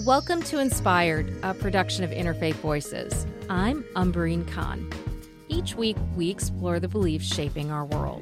Welcome to Inspired, a production of Interfaith Voices. I'm Umbreen Khan. Each week, we explore the beliefs shaping our world.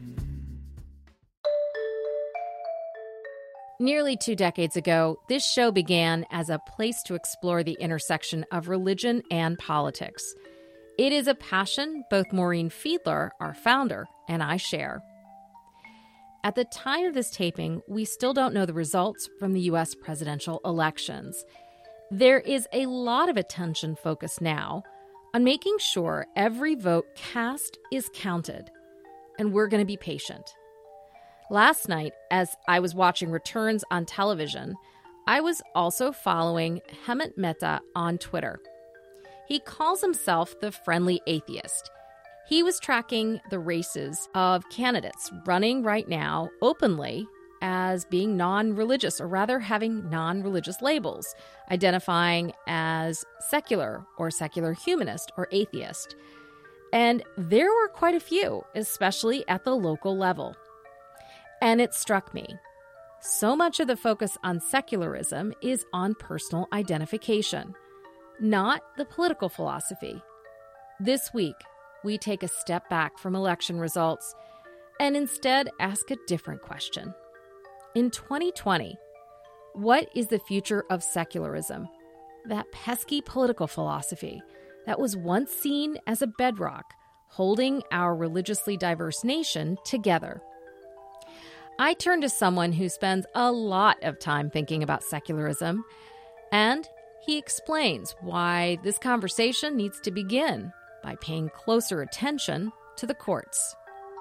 Nearly 2 decades ago, this show began as a place to explore the intersection of religion and politics. It is a passion both Maureen Fiedler, our founder, and I share. At the time of this taping, we still don't know the results from the U.S. presidential elections. There is a lot of attention focused now on making sure every vote cast is counted, and we're going to be patient. Last night, as I was watching returns on television, I was also following Hemant Mehta on Twitter. He calls himself the friendly atheist. He was tracking the races of candidates running right now openly as being non-religious, or rather having non-religious labels, identifying as secular or secular humanist or atheist. And there were quite a few, especially at the local level. And it struck me. So much of the focus on secularism is on personal identification, not the political philosophy. This week, we take a step back from election results and instead ask a different question. In 2020, what is the future of secularism, that pesky political philosophy that was once seen as a bedrock holding our religiously diverse nation together? I turn to someone who spends a lot of time thinking about secularism, and he explains why this conversation needs to begin by paying closer attention to the courts.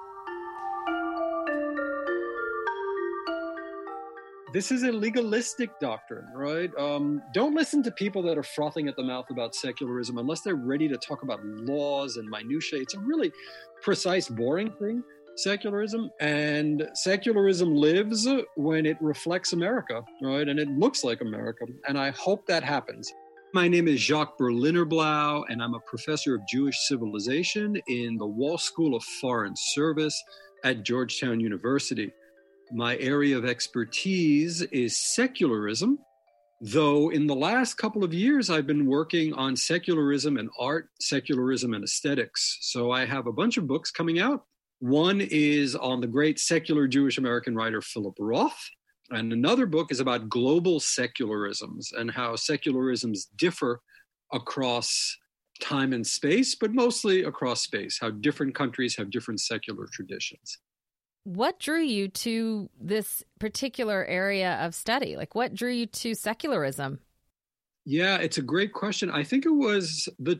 This is a legalistic doctrine, right? Don't listen to people that are frothing at the mouth about secularism unless they're ready to talk about laws and minutiae. It's a really precise, boring thing, secularism. And secularism lives when it reflects America, right? And it looks like America. And I hope that happens. My name is Jacques Berliner-Blau, and I'm a professor of Jewish civilization in the Wall School of Foreign Service at Georgetown University. My area of expertise is secularism, though in the last couple of years, I've been working on secularism and art, secularism and aesthetics. So I have a bunch of books coming out. One is on the great secular Jewish American writer Philip Roth. And another book is about global secularisms and how secularisms differ across time and space, but mostly across space, how different countries have different secular traditions. What drew you to this particular area of study? Like, what drew you to secularism? Yeah, it's a great question. I think it was the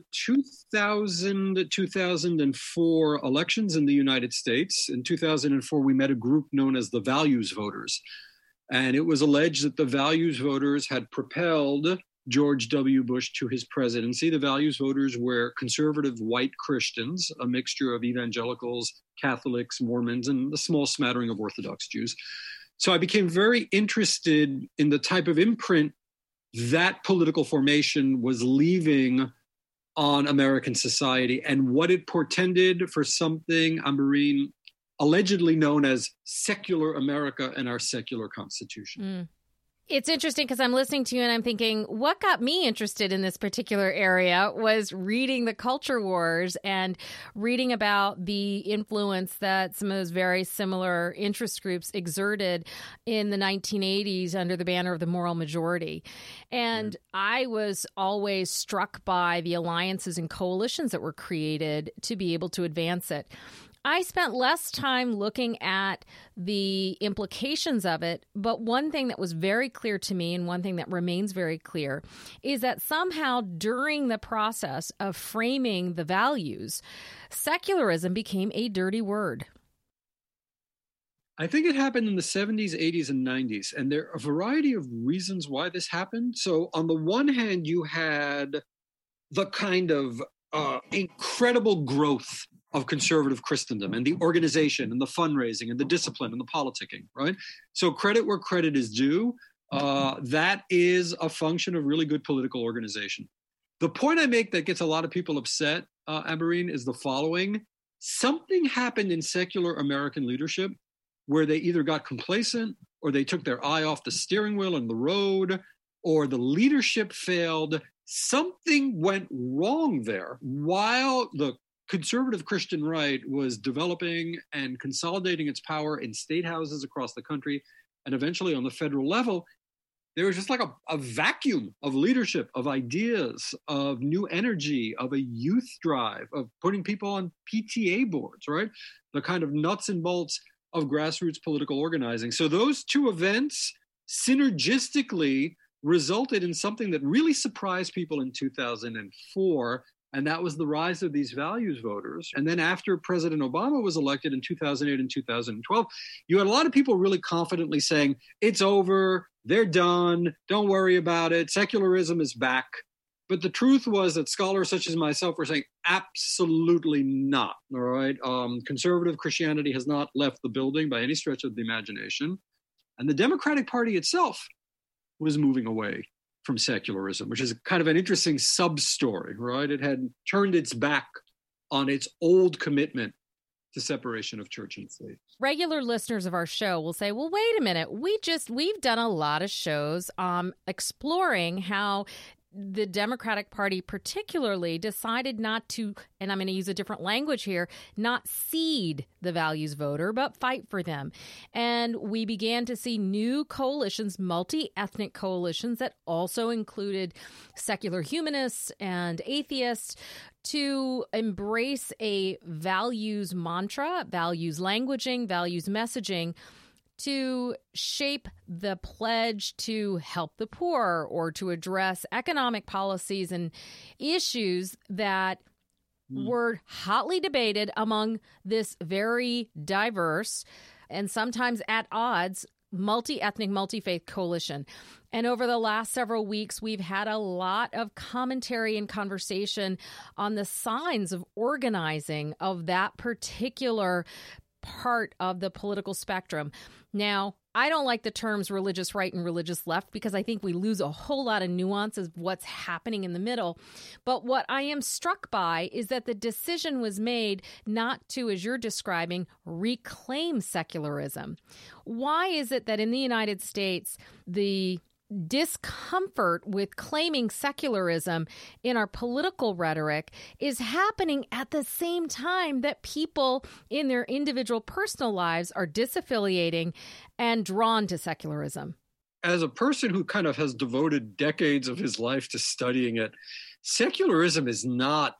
2004 elections in the United States. In 2004, we met a group known as the Values Voters. And it was alleged that the values voters had propelled George W. Bush to his presidency. The values voters were conservative white Christians, a mixture of evangelicals, Catholics, Mormons, and a small smattering of Orthodox Jews. So I became very interested in the type of imprint that political formation was leaving on American society and what it portended for something, Umbreen, allegedly known as secular America and our secular Constitution. It's interesting because I'm listening to you and I'm thinking, what got me interested in this particular area was reading the culture wars and reading about the influence that some of those very similar interest groups exerted in the 1980s under the banner of the moral majority. And I was always struck by the alliances and coalitions that were created to be able to advance it. I spent less time looking at the implications of it, but one thing that was very clear to me and one thing that remains very clear is that somehow during the process of framing the values, secularism became a dirty word. I think it happened in the 70s, 80s, and 90s, and there are a variety of reasons why this happened. So on the one hand, you had the kind of incredible growth of conservative Christendom and the organization and the fundraising and the discipline and the politicking, right? So credit where credit is due. That is a function of really good political organization. The point I make that gets a lot of people upset, Umbreen, is the following. Something happened in secular American leadership where they either got complacent or they took their eye off the steering wheel and the road, or the leadership failed. Something went wrong there while the conservative Christian right was developing and consolidating its power in state houses across the country and eventually on the federal level. There was just like a vacuum of leadership, of ideas, of new energy, of a youth drive, of putting people on PTA boards, right? The kind of nuts and bolts of grassroots political organizing. So those two events synergistically resulted in something that really surprised people in 2004, and that was the rise of these values voters. And then after President Obama was elected in 2008 and 2012, you had a lot of people really confidently saying, it's over, they're done, don't worry about it, secularism is back. But the truth was that scholars such as myself were saying, absolutely not, all right? Conservative Christianity has not left the building by any stretch of the imagination. And the Democratic Party itself was moving away from secularism, which is kind of an interesting sub-story, right? It had turned its back on its old commitment to separation of church and state. Regular listeners of our show will say, well, wait a minute. We've done a lot of shows exploring how the Democratic Party particularly decided not to, and I'm going to use a different language here, not cede the values voter, but fight for them. And we began to see new coalitions, multi-ethnic coalitions that also included secular humanists and atheists to embrace a values mantra, values languaging, values messaging, to shape the pledge to help the poor or to address economic policies and issues that were hotly debated among this very diverse and sometimes at odds multi-ethnic, multi-faith coalition. And over the last several weeks, we've had a lot of commentary and conversation on the signs of organizing of that particular part of the political spectrum. Now, I don't like the terms religious right and religious left because I think we lose a whole lot of nuance of what's happening in the middle. But what I am struck by is that the decision was made not to, as you're describing, reclaim secularism. Why is it that in the United States, the discomfort with claiming secularism in our political rhetoric is happening at the same time that people in their individual personal lives are disaffiliating and drawn to secularism? As a person who kind of has devoted decades of his life to studying it, secularism is not,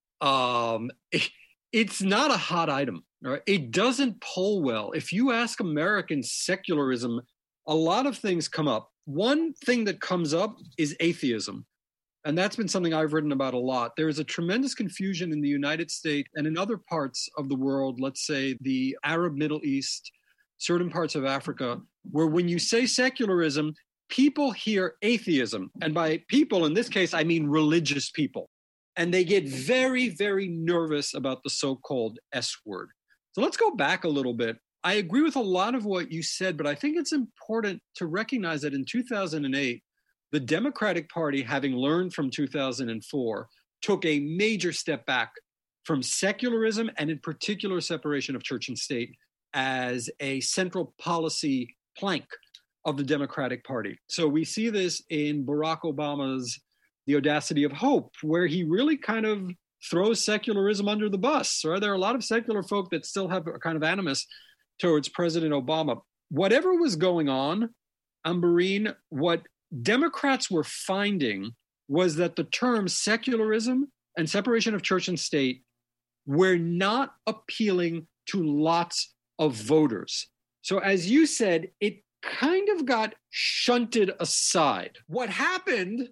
it's not a hot item. Right? It doesn't poll well. If you ask Americans secularism, a lot of things come up. One thing that comes up is atheism. And that's been something I've written about a lot. There is a tremendous confusion in the United States and in other parts of the world, let's say the Arab Middle East, certain parts of Africa, where when you say secularism, people hear atheism. And by people, in this case, I mean religious people. And they get very, very nervous about the so-called S word. So let's go back a little bit. I agree with a lot of what you said, but I think it's important to recognize that in 2008, the Democratic Party, having learned from 2004, took a major step back from secularism and in particular separation of church and state as a central policy plank of the Democratic Party. So we see this in Barack Obama's The Audacity of Hope, where he really kind of throws secularism under the bus. Right? There are a lot of secular folk that still have a kind of animus towards President Obama. Whatever was going on, Ambereen, what Democrats were finding was that the terms secularism and separation of church and state were not appealing to lots of voters. So as you said, it kind of got shunted aside. What happened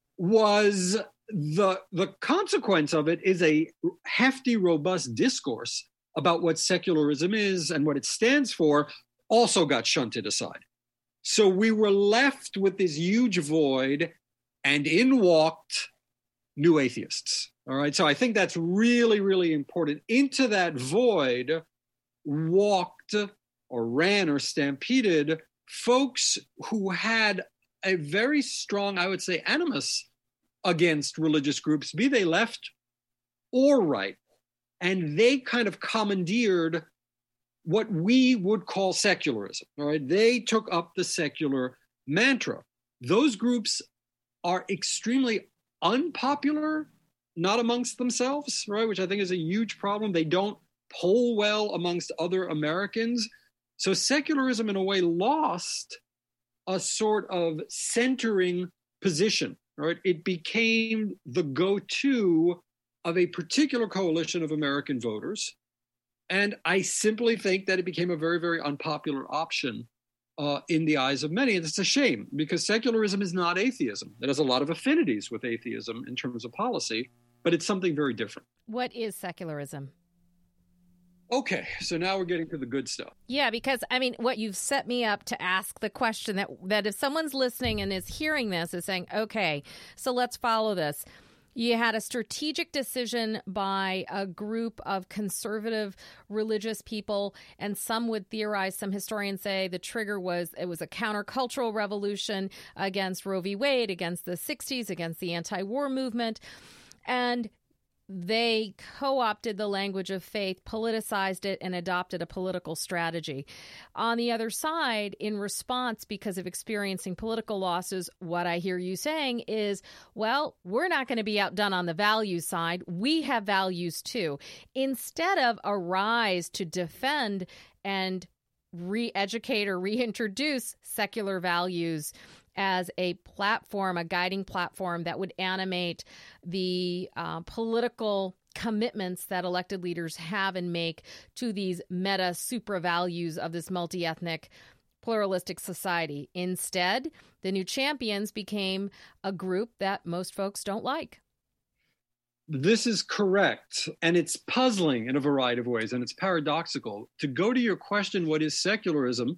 was the consequence of it is a hefty, robust discourse about what secularism is and what it stands for, also got shunted aside. So we were left with this huge void, and in walked new atheists. All right, so I think that's really, really important. Into that void walked or ran or stampeded folks who had a very strong, I would say, animus against religious groups, be they left or right. And they kind of commandeered what we would call secularism. All right, they took up the secular mantra. those groups are extremely unpopular, not amongst themselves, right? Which I think is a huge problem. They don't poll well amongst other Americans. So secularism, in a way, lost a sort of centering position, right? It became the go-to of a particular coalition of American voters. And I simply think that it became a very, very unpopular option in the eyes of many. And it's a shame, because secularism is not atheism. It has a lot of affinities with atheism in terms of policy, but it's something very different. What is secularism? Okay, so now we're getting to the good stuff. Yeah, because, I mean, what you've set me up to ask the question that if someone's listening and is hearing this is saying, okay, so let's follow this. You had a strategic decision by a group of conservative religious people, and some would theorize, some historians say the trigger was a countercultural revolution against Roe v. Wade, against the 60s, against the anti-war movement. And they co-opted the language of faith, politicized it, and adopted a political strategy. On the other side, in response, because of experiencing political losses, what I hear you saying is, well, we're not going to be outdone on the values side. We have values too. Instead of a rise to defend and re-educate or reintroduce secular values as a platform, a guiding platform that would animate the political commitments that elected leaders have and make to these meta supra values of this multi-ethnic pluralistic society. Instead, the new champions became a group that most folks don't like. This is correct. And it's puzzling in a variety of ways, and it's paradoxical. To go to your question, what is secularism?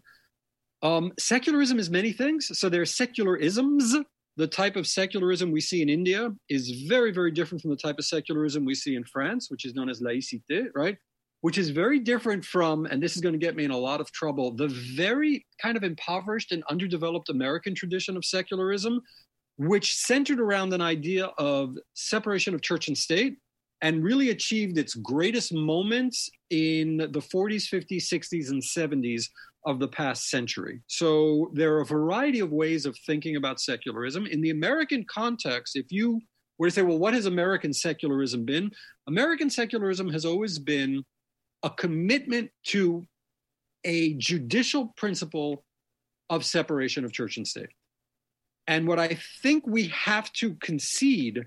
Secularism is many things. So there are secularisms. The type of secularism we see in India is very, very different from the type of secularism we see in France, which is known as laïcité, right? Which is very different from, and this is going to get me in a lot of trouble, the very kind of impoverished and underdeveloped American tradition of secularism, which centered around an idea of separation of church and state and really achieved its greatest moments in the 40s, 50s, 60s, and 70s of the past century. So there are a variety of ways of thinking about secularism. In the American context, if you were to say, well, what has American secularism been? American secularism has always been a commitment to a judicial principle of separation of church and state. And what I think we have to concede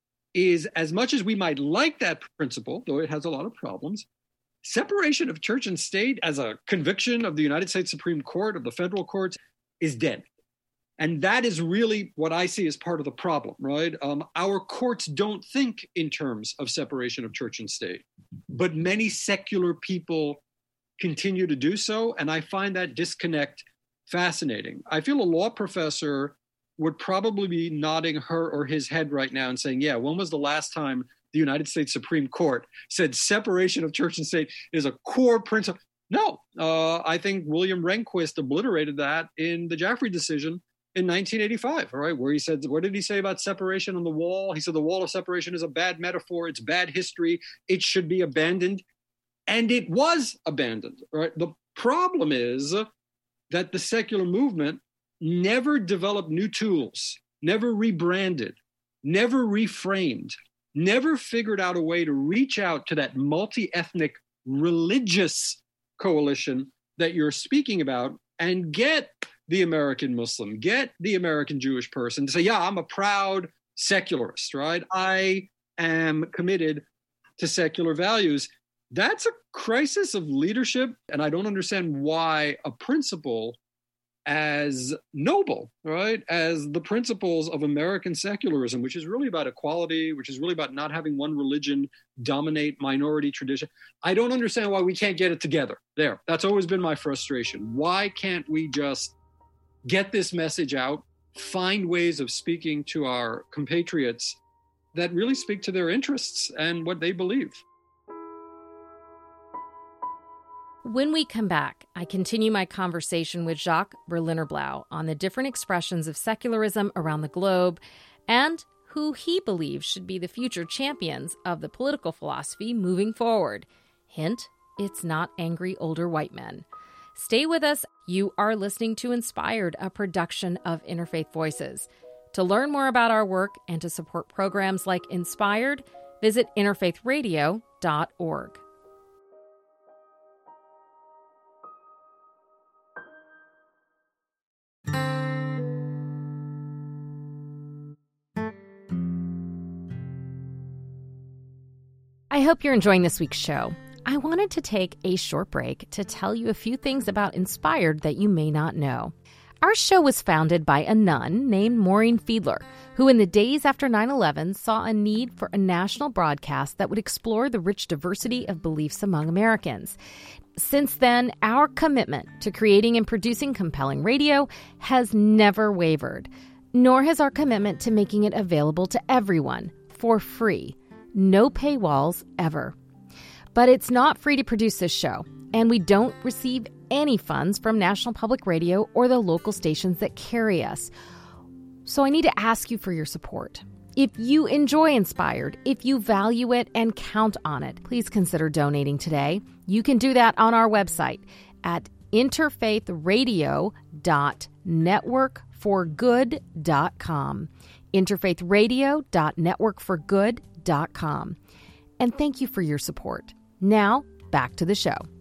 is, as much as we might like that principle, though it has a lot of problems, separation of church and state as a conviction of the United States Supreme Court, of the federal courts, is dead. And that is really what I see as part of the problem, right? Our courts don't think in terms of separation of church and state, but many secular people continue to do so. And I find that disconnect fascinating. I feel a law professor would probably be nodding her or his head right now and saying, yeah, when was the last time the United States Supreme Court said separation of church and state is a core principle? No, I think William Rehnquist obliterated that in the Jaffrey decision in 1985, right? Where he said, what did he say about separation on the wall? He said the wall of separation is a bad metaphor. It's bad history. It should be abandoned. And it was abandoned, right? The problem is that the secular movement never developed new tools, never rebranded, never reframed, never figured out a way to reach out to that multi-ethnic religious coalition that you're speaking about and get the American Muslim, get the American Jewish person to say, yeah, I'm a proud secularist, right? I am committed to secular values. That's a crisis of leadership. And I don't understand why a principle as noble, right, as the principles of American secularism, which is really about equality, which is really about not having one religion dominate minority tradition. I don't understand why we can't get it together there. That's always been my frustration. Why can't we just get this message out, find ways of speaking to our compatriots that really speak to their interests and what they believe? When we come back, I continue my conversation with Jacques Berliner-Blau on the different expressions of secularism around the globe and who he believes should be the future champions of the political philosophy moving forward. Hint, it's not angry older white men. Stay with us. You are listening to Inspired, a production of Interfaith Voices. To learn more about our work and to support programs like Inspired, visit interfaithradio.org. I hope you're enjoying this week's show. I wanted to take a short break to tell you a few things about Inspired that you may not know. Our show was founded by a nun named Maureen Fiedler, who in the days after 9/11 saw a need for a national broadcast that would explore the rich diversity of beliefs among Americans. Since then, our commitment to creating and producing compelling radio has never wavered, nor has our commitment to making it available to everyone for free. No paywalls ever. But it's not free to produce this show, and we don't receive any funds from National Public Radio or the local stations that carry us. So I need to ask you for your support. If you enjoy Inspired, if you value it and count on it, please consider donating today. You can do that on our website at interfaithradio.networkforgood.com. interfaithradio.networkforgood.com. And thank you for your support. Now, back to the show.